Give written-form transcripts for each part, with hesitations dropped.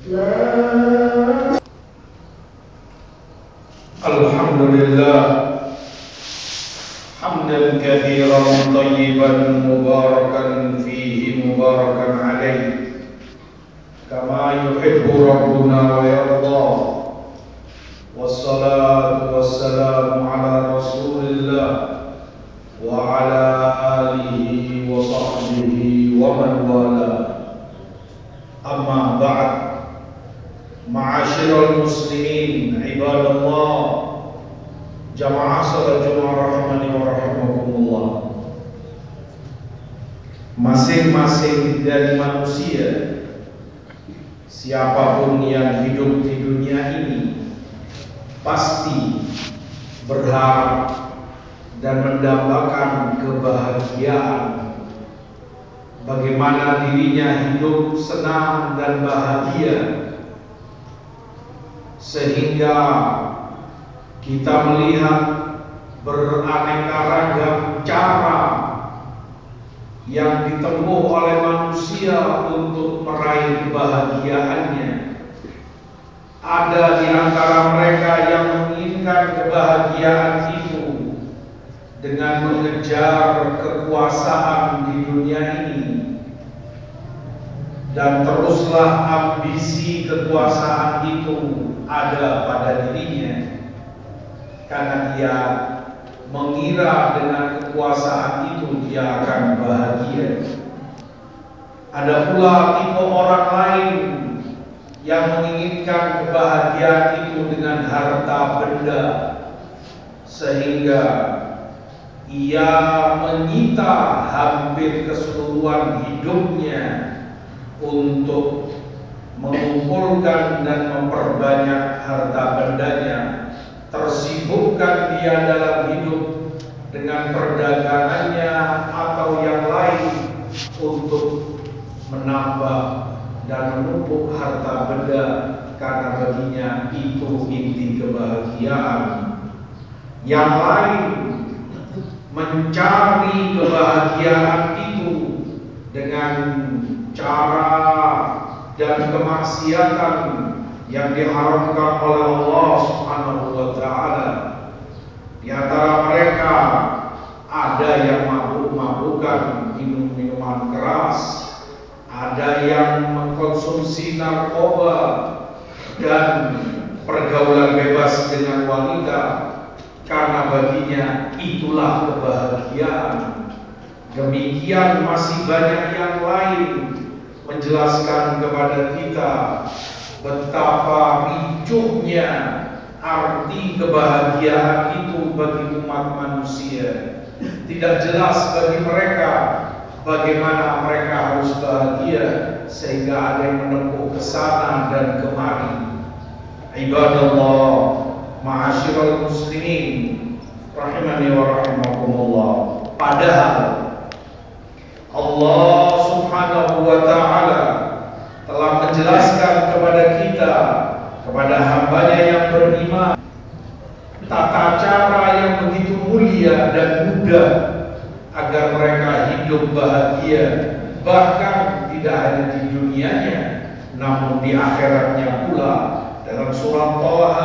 Alhamdulillah hamdan katsiran thayyiban mubarakan fihi mubarakan alaihi kama yuhibbu rabbuna wa yarda. Wassalatu wassalamu ala rasulillah wa ala alihi wa sahbihi wa man wala. Amma ba'd. Ma'asyiral muslimin, ibadallah, jamaah salat Jumat rahimani wa rahimakumullah. Masing-masing dari manusia, siapapun yang hidup di dunia ini, pasti berharap dan mendambakan kebahagiaan. Bagaimana dirinya hidup senang dan bahagia, sehingga kita melihat beraneka ragam cara yang ditempuh oleh manusia untuk meraih kebahagiaannya. Ada di antara mereka yang menginginkan kebahagiaan itu dengan mengejar kekuasaan di dunia ini, dan teruslah ambisi kekuasaan itu ada pada dirinya, karena dia mengira dengan kekuasaan itu dia akan bahagia. Ada pula tipe orang lain yang menginginkan kebahagiaan itu dengan harta benda, sehingga ia menyita hampir keseluruhan hidupnya untuk mengumpulkan dan memperbanyak harta bendanya. Tersibukkan dia dalam hidup dengan perdagangannya atau yang lain untuk menambah dan menumpuk harta benda, karena baginya itu inti kebahagiaan. Yang lain mencari kebahagiaan itu dengan cara dan kemaksiatan yang diharamkan oleh Allah Subhanahu wa taala. Di antara mereka ada yang mabuk-mabukan, minum minuman keras, ada yang mengkonsumsi narkoba dan pergaulan bebas dengan wanita, karena baginya itulah kebahagiaan. Demikian masih banyak yang lain menjelaskan kepada kita betapa ricuhnya arti kebahagiaan itu bagi umat manusia. Tidak jelas bagi mereka bagaimana mereka harus bahagia, sehingga ada yang menempuh ke sana dan kemari. Ibadallah, ma'asyiral muslimin rahimani wa rahimakumullah. Padahal Allah Subhanahu wa ta'ala telah menjelaskan kepada kita, kepada hambanya yang beriman, tata cara yang begitu mulia dan mudah agar mereka hidup bahagia, bahkan tidak hanya di dunianya namun di akhiratnya pula. Dalam surah Thaha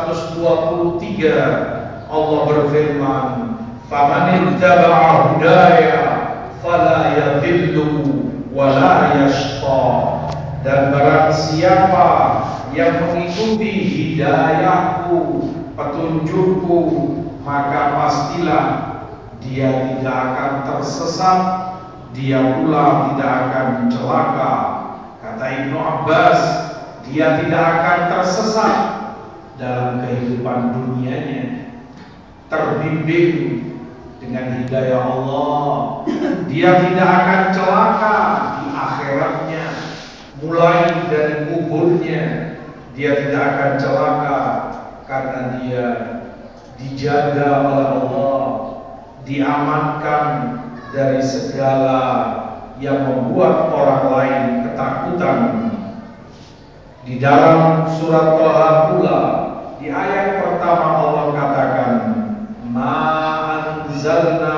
123 Allah berfirman, "Faman ittaba'a hudaya fala yadhillu wa la yashqa." Dan barang siapa yang mengikuti hidayahku, petunjukku, maka pastilah dia tidak akan tersesat, dia pula tidak akan celaka. Kata Ibnu Abbas, dia tidak akan tersesat dalam kehidupan dunianya, terbimbing dengan hidayah Allah. Dia tidak akan celaka di akhiratnya, mulai dari kuburnya dia tidak akan celaka, karena dia dijaga oleh Allah, diamankan dari segala yang membuat orang lain ketakutan. Di dalam surat Thaha pula, di ayat pertama Allah katakan, "Ma anzalna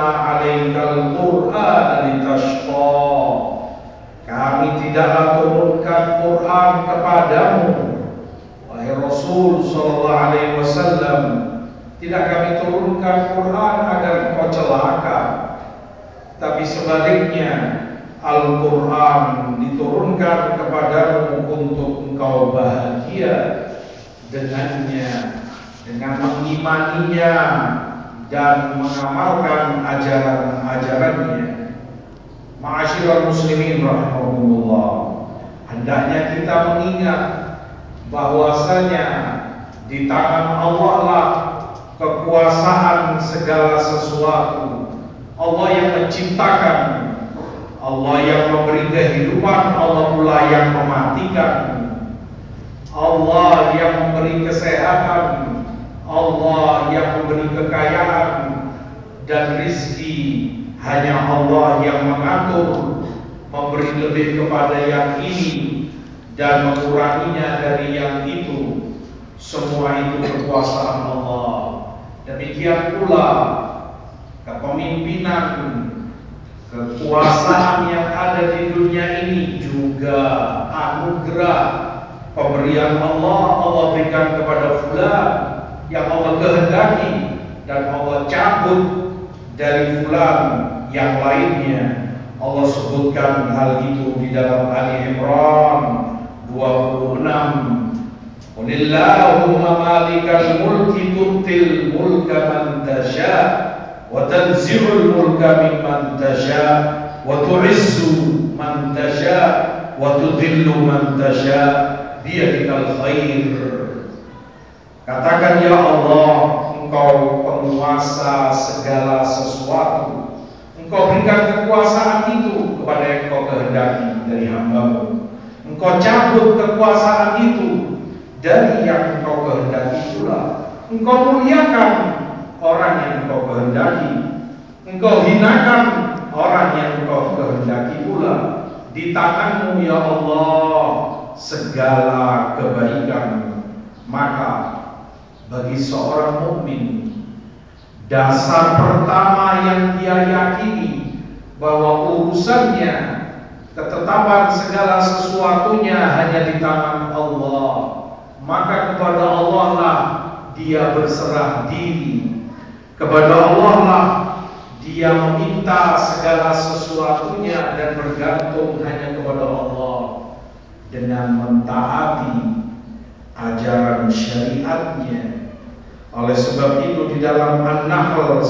'alaikal Qur'ana litashqa." Kami tidaklah turunkan Quran kepadamu, wahai Rasul sallallahu alaihi wasallam. Tidak kami turunkan Quran agar engkau celaka, tapi sebaliknya Al-Quran diturunkan kepadamu untuk engkau bahagia dengannya, dengan mengimaninya dan mengamalkan ajaran-ajarannya. Ma'asyiral muslimin rahimakumullah, hendaknya kita mengingat bahwasanya di tangan Allah lah kekuasaan segala sesuatu. Allah yang menciptakan, Allah yang memberi kehidupan, Allah pula yang mematikan. Allah yang memberi kesehatan, Allah yang memberi kekayaan dan rizki. Hanya Allah yang mengatur, memberi lebih kepada yang ini dan menguranginya dari yang itu. Semua itu kekuasaan Allah. Demikian pula kepemimpinan, kekuasaan yang ada di dunia ini juga anugerah pemberian Allah. Allah berikan kepada fulan yang Allah kehendaki, dan Allah cabut dari fulan yang lainnya. Allah sebutkan hal itu di dalam Ali Imran 26. Qulillahumma malikal mulki tu'til mulka man tasha wa tanzi'ul mulka mimman tasha wa tu'izzu man tasha wa tudhillu man tasha biyadikal khair. Katakan, ya Allah, Engkau penguasa segala sesuatu. Engkau berikan kekuasaan itu kepada yang Engkau kehendaki dari hamba-Mu. Engkau cabut kekuasaan itu dari yang Engkau kehendaki pula. Engkau muliakan orang yang Engkau kehendaki, Engkau hinakan orang yang Engkau kehendaki pula. Di tangan-Mu, ya Allah, segala kebaikan. Maka bagi seorang mukmin, dasar pertama yang dia yakini bahwa urusannya, ketetapan segala sesuatunya hanya di tangan Allah. Maka kepada Allah lah dia berserah diri, kepada Allah lah dia meminta segala sesuatunya dan bergantung hanya kepada Allah dengan mentaati ajaran syariatnya. Oleh sebab itu di dalam An-Nahl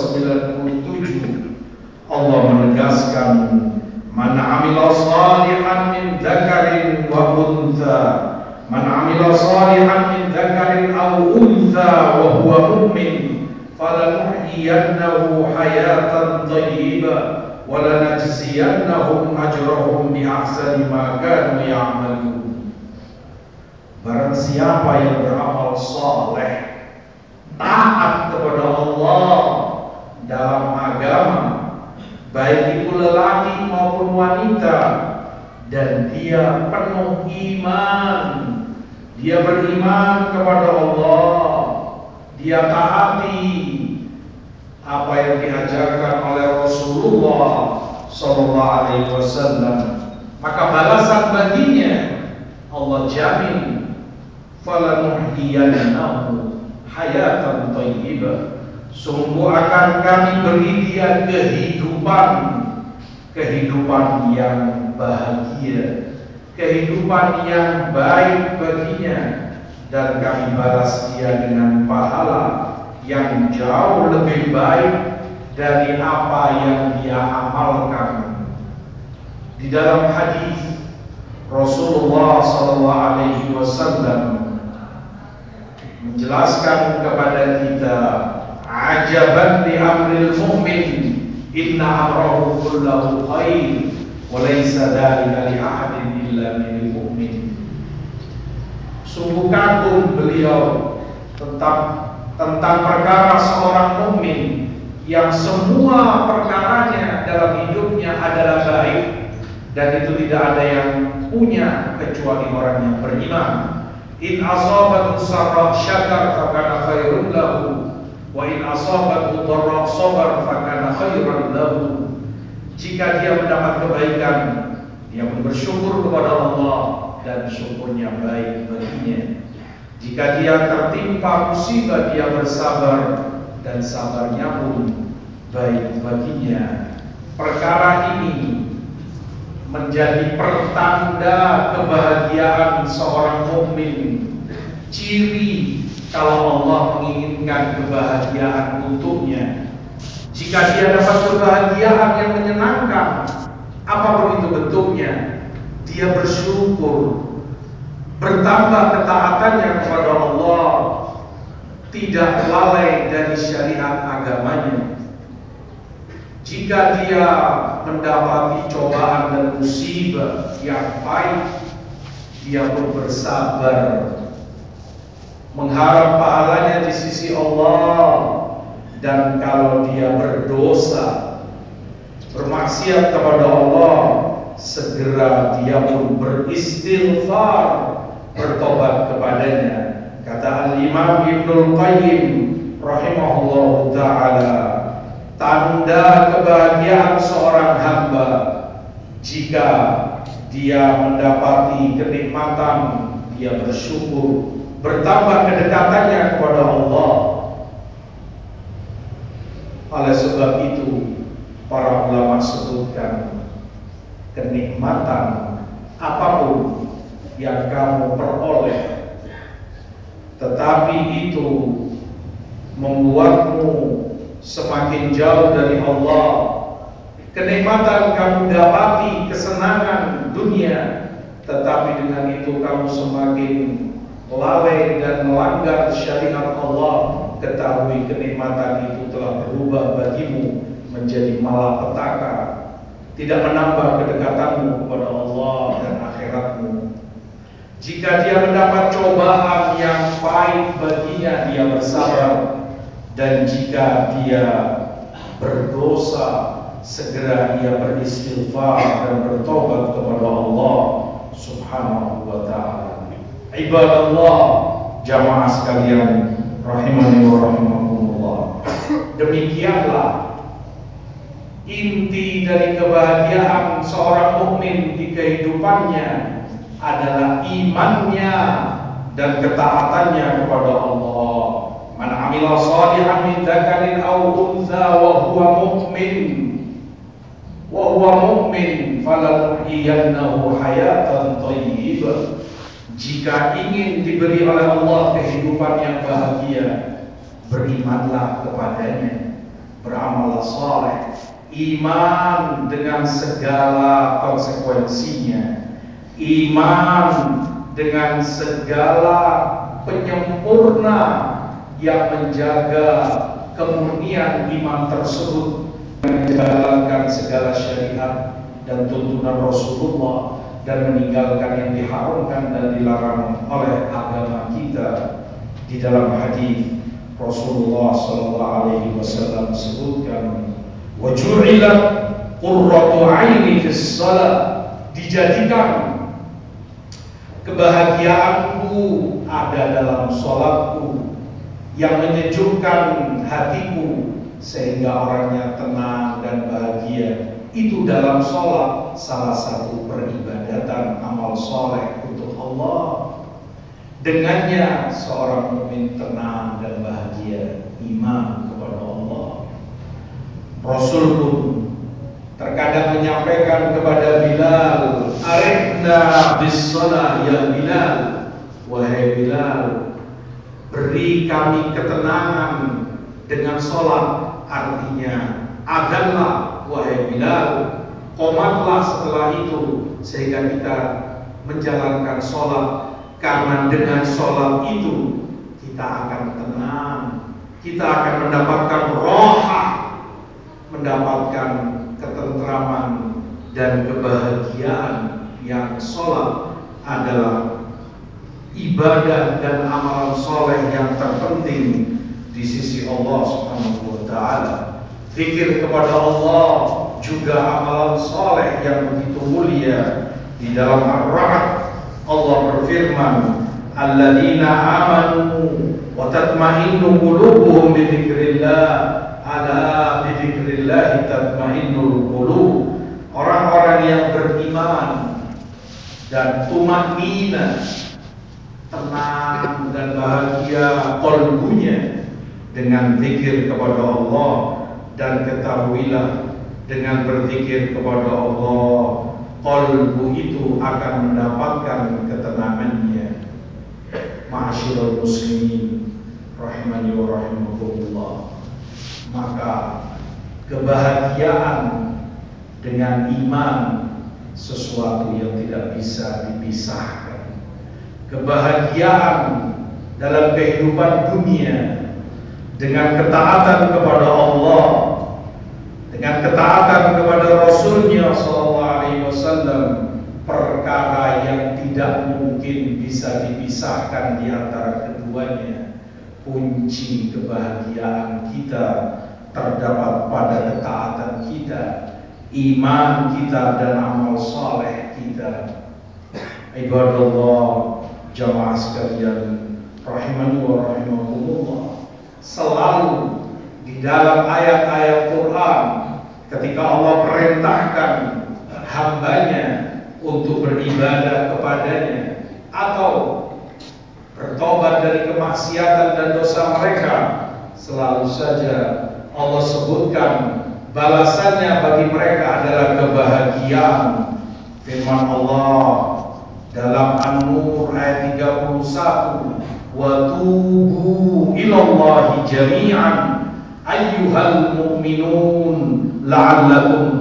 97 Allah menegaskan, man amila salihan min dzakarin wa untha, man amila salihan min dzakarin aw untha wa huwa mu'min falanuhyiyannahu hayatan thayyibah wa lanajziyannahum ajrahum bi ahsani ma kanu ya'malun. Barang siapa yang beramal saleh, taat kepada Allah dalam agama, baik itu lelaki maupun wanita, dan dia penuh iman, dia beriman kepada Allah, dia taati apa yang diajarkan oleh Rasulullah sallallahu alaihi wasallam, maka balasan baginya Allah jamin, falanuhyiyannahu hayatan thayyibah, sungguh akan kami beri dia kehidupan yang bahagia, kehidupan yang baik baginya, dan kami balas dia dengan pahala yang jauh lebih baik dari apa yang dia amalkan. Di dalam hadis Rasulullah SAW menjelaskan kepada kita, ajaban li amril mu'min, inna amrahu kullahu khair wa laysa dzalika li ahadin illa lil mu'min. Sungguh kagum beliau tentang perkara seorang mukmin yang semua perkaranya dalam hidupnya adalah baik, dan itu tidak ada yang punya kecuali orang yang beriman. In asabathu sarra syakar fakana khairun lahu, wa in asabathu dharra sabar fakana khairan lahu. Jika dia mendapat kebaikan, dia pun bersyukur kepada Allah. dan syukurnya baik baginya. Jika dia tertimpa musibah, dia bersabar dan sabarnya pun baik baginya. Perkara ini menjadi pertanda kebahagiaan seorang mukmin. Ciri kalau Allah menginginkan kebahagiaan untuknya. Jika dia dapat kebahagiaan yang menyenangkan, apapun itu bentuknya, dia bersyukur, bertambah ketaatannya kepada Allah, tidak lalai dari syariat agamanya. Jika dia mendapati cobaan dan musibah yang pahit, dia pun bersabar, mengharap pahalanya di sisi Allah. Dan kalau dia berdosa, bermaksiat kepada Allah, segera dia pun beristighfar, bertobat kepadanya. Kata Al-Imam Ibnul Qayyim rahimahullahu ta'ala, tanda kebahagiaan seorang hamba jika dia mendapati kenikmatan, dia bersyukur, bertambah kedekatannya kepada Allah. Oleh sebab itu, para ulama sebutkan, kenikmatan apapun yang kamu peroleh, tetapi itu membuatmu semakin jauh dari Allah, kenikmatan kamu dapati, kesenangan dunia, tetapi dengan itu kamu semakin lalai dan melanggar syariat Allah, ketahui kenikmatan itu telah berubah bagimu menjadi malapetaka, tidak menambah kedekatanmu kepada Allah dan akhiratmu. Jika dia mendapat cobaan yang pahit baginya, dia bersabar. Dan jika dia berdosa, segera ia beristighfar dan bertobat kepada Allah Subhanahu wa ta'ala. Ibadallah, jamaah sekalian rahimani wa rahimakumullah. Demikianlah inti dari kebahagiaan seorang mukmin di kehidupannya adalah imannya dan ketaatannya kepada Allah. Man 'amila shalihan min dzakarin aw untha wa huwa mu'min falanuhyiyannahu hayatan thayyibah. Jika ingin diberi oleh Allah kehidupan yang bahagia, berimanlah kepadanya, beramallah saleh. Iman dengan segala konsekuensinya, iman dengan segala penyempurna yang menjaga kemurnian iman tersebut, menjalankan segala syariat dan tuntunan Rasulullah, dan meninggalkan yang diharamkan dan dilarang oleh agama kita. Di dalam hadis Rasulullah sallallahu alaihi wasallam sebutkan, wa ju'ilat qurratu 'aini fis shalah, dijadikan kebahagiaanku ada dalam salatku, yang menyejukkan hatiku sehingga orangnya tenang dan bahagia. Itu dalam sholat, salah satu peribadatan amal soleh untuk Allah. Dengannya seorang mukmin tenang dan bahagia, iman kepada Allah. Rasul pun terkadang menyampaikan kepada Bilal, arifna bis shalah ya Bilal, wahai Bilal, beri kami ketenangan dengan sholat. Artinya, adzanlah wahai Bilal, qomatlah setelah itu, sehingga kita menjalankan sholat. Karena dengan sholat itu kita akan tenang, kita akan mendapatkan rohah, mendapatkan ketentraman dan kebahagiaan. Yang sholat adalah ibadah dan amalan soleh yang terpenting di sisi Allah Subhanahu wa ta'ala. Zikir kepada Allah juga amalan soleh yang begitu mulia. Di dalam Ar-Ra'd Allah berfirman, alladzina amanu wa tatma'innu qulubuhum bi dzikrillah, ala bi dzikrillah tatma'innul qulub. Orang-orang yang beriman dan tumanina, tenang dan bahagia qalbunya dengan zikir kepada Allah. Dan ketahuilah, dengan berzikir kepada Allah, qalbu itu akan mendapatkan ketenangannya. Ma'asyiral muslimin rahimani wa rahimakumullah, maka kebahagiaan dengan iman sesuatu yang tidak bisa dipisahkan. Kebahagiaan dalam kehidupan dunia dengan ketaatan kepada Allah, dengan ketaatan kepada Rasulnya sallallahu alaihi wasallam, perkara yang tidak mungkin bisa dipisahkan di antara keduanya. Kunci kebahagiaan kita terdapat pada ketaatan kita, iman kita, dan amal saleh kita. Ibadallah, jamaah sekalian rahimani wa rahimakumullah, selalu di dalam ayat-ayat Quran ketika Allah perintahkan hambanya untuk beribadah kepadanya atau bertobat dari kemaksiatan dan dosa mereka, selalu saja Allah sebutkan balasannya bagi mereka adalah kebahagiaan. Firman Allah dalam An-Nur ayat 31, wa tubu ilallahi jami'an ayyuhal mu'minun la'allakum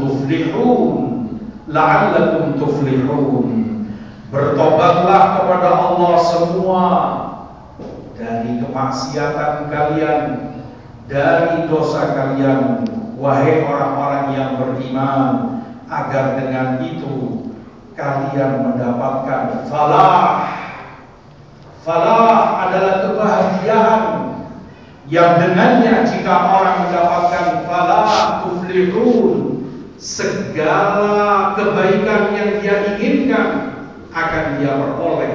tuflihun. Bertobatlah kepada Allah semua dari kemaksiatan kalian, dari dosa kalian, wahai orang-orang yang beriman, agar dengan itu kalian mendapatkan falah. Falah adalah kebahagiaan yang dengannya jika orang mendapatkan falah, tuflihun, segala kebaikan yang dia inginkan akan dia peroleh.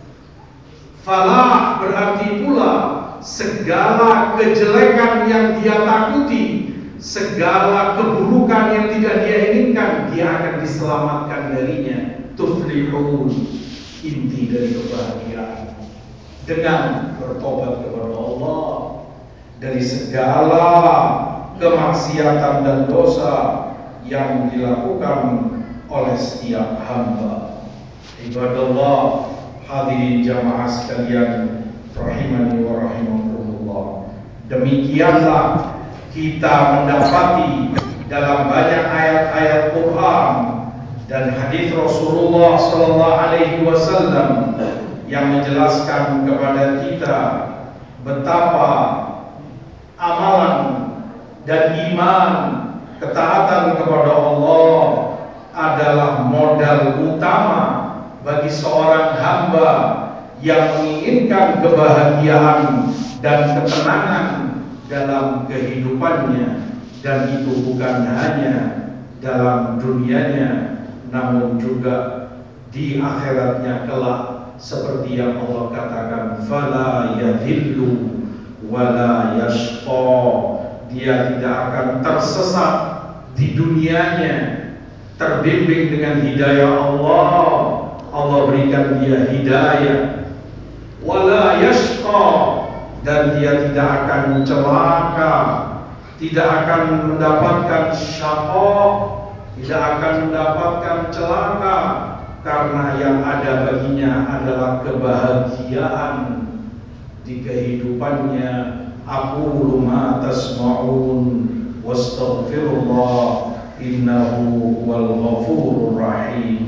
Falah berarti pula segala kejelekan yang dia takuti, segala keburukan yang tidak dia inginkan, dia akan diselamatkan darinya. Tuflihun, inti dari kebahagiaan dengan bertobat kepada Allah dari segala kemaksiatan dan dosa yang dilakukan oleh setiap hamba. Ibadallah, hadirin jamaah sekalian rahimani wa rahimakumullah, demikianlah kita mendapati dalam banyak ayat-ayat Quran dan hadis Rasulullah sallallahu alaihi wasallam yang menjelaskan kepada kita betapa amalan dan iman, ketaatan kepada Allah adalah modal utama bagi seorang hamba yang menginginkan kebahagiaan dan ketenangan dalam kehidupannya, dan itu bukan hanya dalam dunianya namun juga di akhiratnya kelak, seperti yang Allah katakan, fala yadhillu wala yashqa, dia tidak akan tersesat di dunianya, terbimbing dengan hidayah Allah, Allah berikan dia hidayah, wala yashqa, dan dia tidak akan celaka, tidak akan mendapatkan syaqa, tidak akan mendapatkan celaka, karena yang ada baginya adalah kebahagiaan di kehidupannya. Aqulu ma tasma'un wastaghfirullah innahu huwal ghafurur rahim.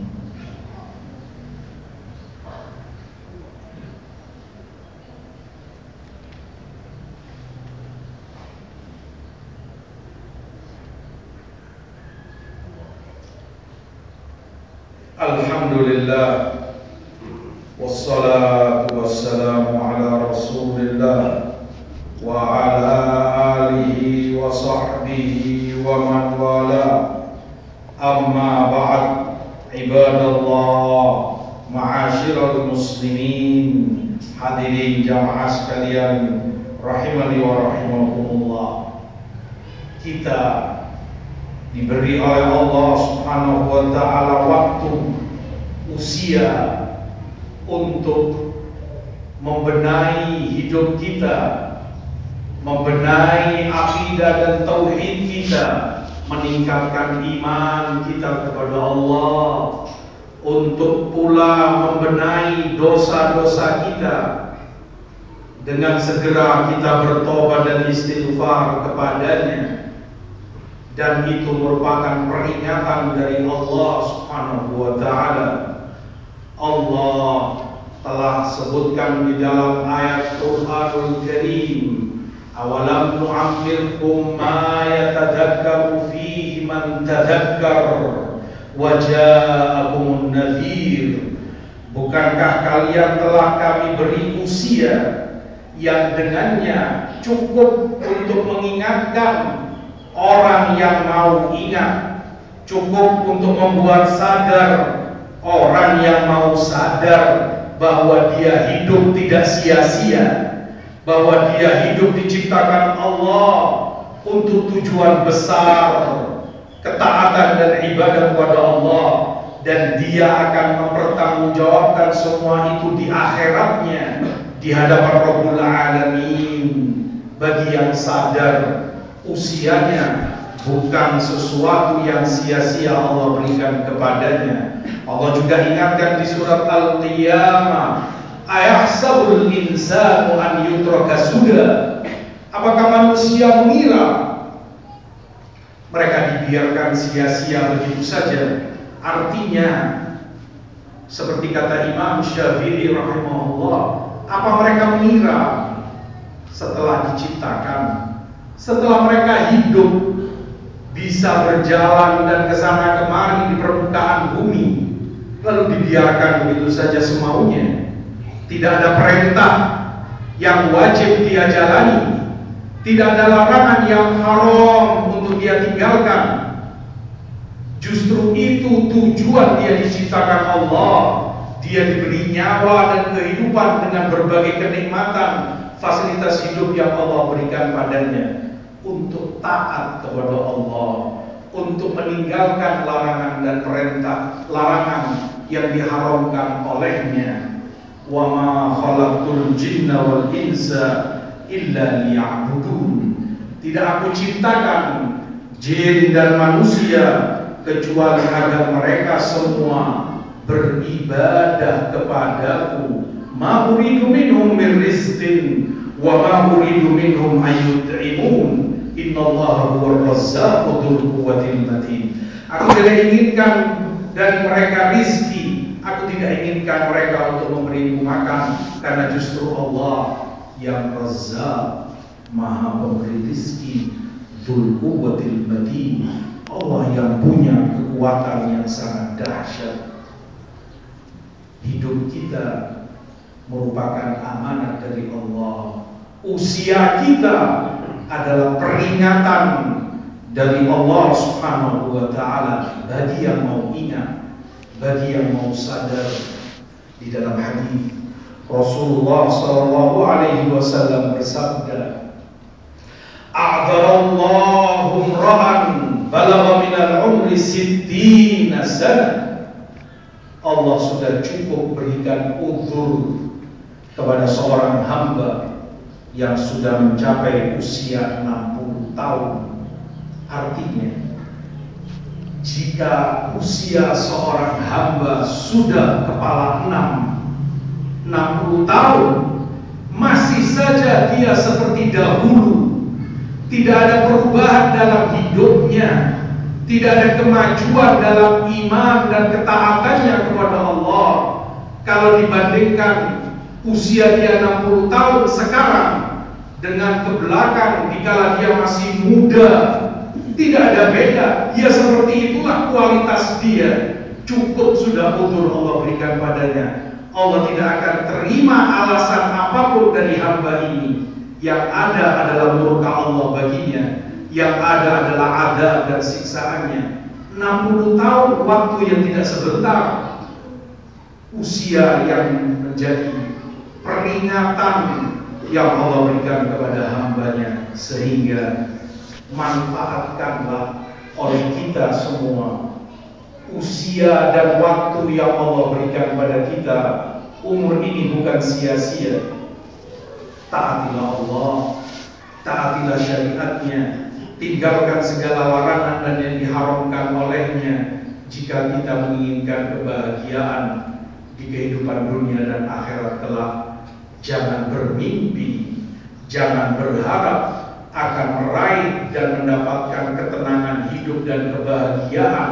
Alhamdulillah, wassalatu wassalamu ala rasulillah wa ala alihi wa sahbihi wa man wala, amma ba'd. Ibadallah, ma'asyiral muslimin, hadirin jamaah sekalian rahimani wa rahimakumullah, kita diberi oleh Allah Subhanahu wa taala waktu usia untuk membenahi hidup kita, membenahi akidah dan tauhid kita, meningkatkan iman kita kepada Allah, untuk pula membenahi dosa-dosa kita dengan segera kita bertobat dan istighfar kepadanya. Dan itu merupakan peringatan dari Allah Subhanahu wa ta'ala. Allah telah sebutkan di dalam ayat Qur'anul Karim, awalam nu'ammirkum ma yatadakkaru fihi man tadakkar wa ja'akumun nadhir. Bukankah kalian telah kami beri usia yang dengannya cukup untuk mengingatkan orang yang mau ingat, cukup untuk membuat sadar orang yang mau sadar bahwa dia hidup tidak sia-sia, bahwa dia hidup diciptakan Allah untuk tujuan besar, ketaatan dan ibadah kepada Allah, dan dia akan mempertanggungjawabkan semua itu di akhiratnya di hadapan Rabbul Alamin. Bagi yang sadar usianya bukan sesuatu yang sia-sia Allah berikan kepadanya. Allah juga ingatkan di surat Al-Qiyamah, ayahsabul insanu an yutraka suda. Apakah manusia mengira mereka dibiarkan sia-sia begitu saja? Artinya, seperti kata Imam Syafi'i rahimahullah, apa mereka mengira setelah diciptakan, setelah mereka hidup, bisa berjalan dan kesana kemari di permukaan bumi, lalu dibiarkan begitu saja semaunya? Tidak ada perintah yang wajib dia jalani, tidak ada larangan yang haram untuk dia tinggalkan. Justru itu tujuan dia diciptakan Allah. Dia diberi nyawa dan kehidupan dengan berbagai kenikmatan, fasilitas hidup yang Allah berikan padanya, untuk taat kepada Allah, untuk meninggalkan larangan dan perintah larangan yang diharamkan olehnya. Wa ma khalaqtul jinna wal insa illa liya'budun. Tidak aku ciptakan jin dan manusia kecuali agar mereka semua beribadah kepadaku. Ma uridu minhum min rizqin wa ma uridu minhum ayyut'imun. Innallaha huwar razzaqu dzul quwwatil matin. Aku tidak inginkan dari mereka rizki, aku tidak inginkan mereka untuk memberiku makan, karena justru Allah yang Razzaq, Maha Pemberi rizki, dzul quwwatil matin. Allah yang punya kekuatan yang sangat dahsyat. Hidup kita merupakan amanat dari Allah. Usia kita adalah peringatan dari Allah Subhanahu wa ta'ala bagi yang mau ingat, bagi yang mau sadar. Di dalam hadis Rasulullah sallallahu alaihi wasallam bersabda, a'dzarallahu imra'an balagha minal umri sittina sana. Allah sudah cukup berikan uzur kepada seorang hamba yang sudah mencapai usia 60 tahun. Artinya, jika usia seorang hamba sudah kepala 60 tahun, masih saja dia seperti dahulu. Tidak ada perubahan dalam hidupnya, tidak ada kemajuan dalam iman dan ketaatannya kepada Allah. Kalau dibandingkan usia dia 60 tahun sekarang dengan ke belakang dikala dia masih muda, tidak ada beda. Dia seperti itulah kualitas dia. Cukup sudah uzur Allah berikan padanya. Allah tidak akan terima alasan apapun dari hamba ini. Yang ada adalah murka Allah baginya, yang ada adalah azab dan siksaannya. 60 tahun waktu yang tidak sebentar, usia yang menjadi peringatan yang Allah berikan kepada hambanya. Sehingga manfaatkanlah oleh kita semua usia dan waktu yang Allah berikan pada kita. Umur ini bukan sia-sia. Taatilah Allah, taatilah syariatnya, tinggalkan segala larangan dan yang diharamkan olehnya. Jika kita menginginkan kebahagiaan di kehidupan dunia dan akhirat kelak, jangan bermimpi, jangan berharap akan meraih dan mendapatkan ketenangan hidup dan kebahagiaan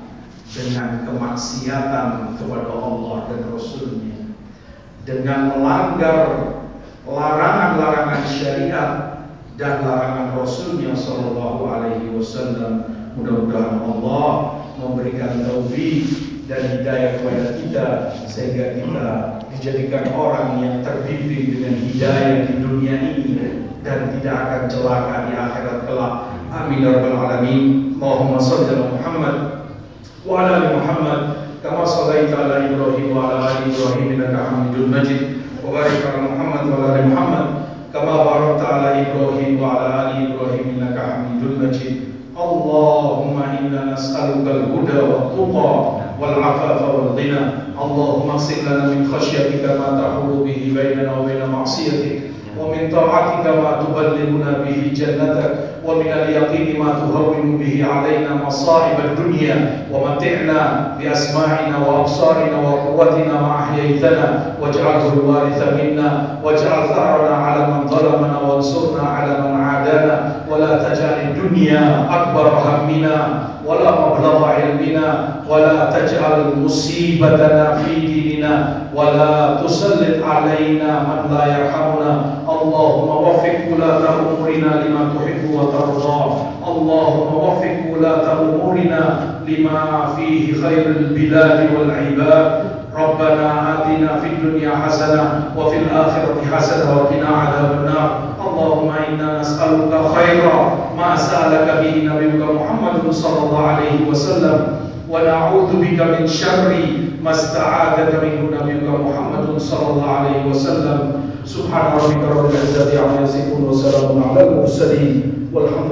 dengan kemaksiatan kepada Allah dan Rasul-Nya, dengan melanggar larangan-larangan syariat dan larangan Rasul-Nya Sallallahu Alaihi Wasallam. Mudah-mudahan Allah memberikan taufik dan hidayah kepada kita sehingga kita dijadikan orang yang terbimbing dengan hidayah di dunia ini dan tidak akan celaka di akhirat kelak. Amin ya rabbal alamin. Allahumma shalli ala Muhammad wa ala ali Muhammad kama shallaita ala Ibrahim wa ala ali Ibrahim innaka Hamidum Majid. Wa barik ala Muhammad wa ala ali Muhammad kama barakta ala Ibrahim wa ala ali Ibrahim innaka Hamidum Majid. Allahumma inna nas'aluka al-huda wat-tuqa wal-'afafa wal-ghina. Allahumma qsim lana min khashyatika ma tahulu bihi bainana wa baina ma'siyatik, wa min ta'atika ma tuballighuna bihi jannatak, wa min al-yaqini ma tuhawwinu bihi 'alaina masa'ib ad-dunya, wa mat'na bi asma'ina wa absarina wa quwwatina ma ahyaytana waj'alhu al-waritha minna waj'al tharana 'ala man zalamana wansurna 'ala man 'adana wa la taj'al ad-dunya akbar hammina wa la mablagha 'ilmina wa la taj'al musibatana fi dinina wa la tusallit 'alaina man la yarhamuna. Allahumma waffiq ulata umurina lima tuhibbu wa tarda. Allahumma waffiq ulata umurina lima fihi khairul biladi wal ibad. Rabbana atina fid dunya hasanah wa fil akhirati hasanah wa qina adzaban nar. Allahumma inna nas'aluka khaira ma sa'alaka bihi nabiyyuka Muhammadun sallallahu alaihi wasallam wa na'udzu bika min syarri ma sta'adzaka minhu nabiyyuka Muhammadun sallallahu alaihi wasallam. Subhana rabbika rabbil izzati amma yasifun wa salamun alal mursalin walhamdulillah.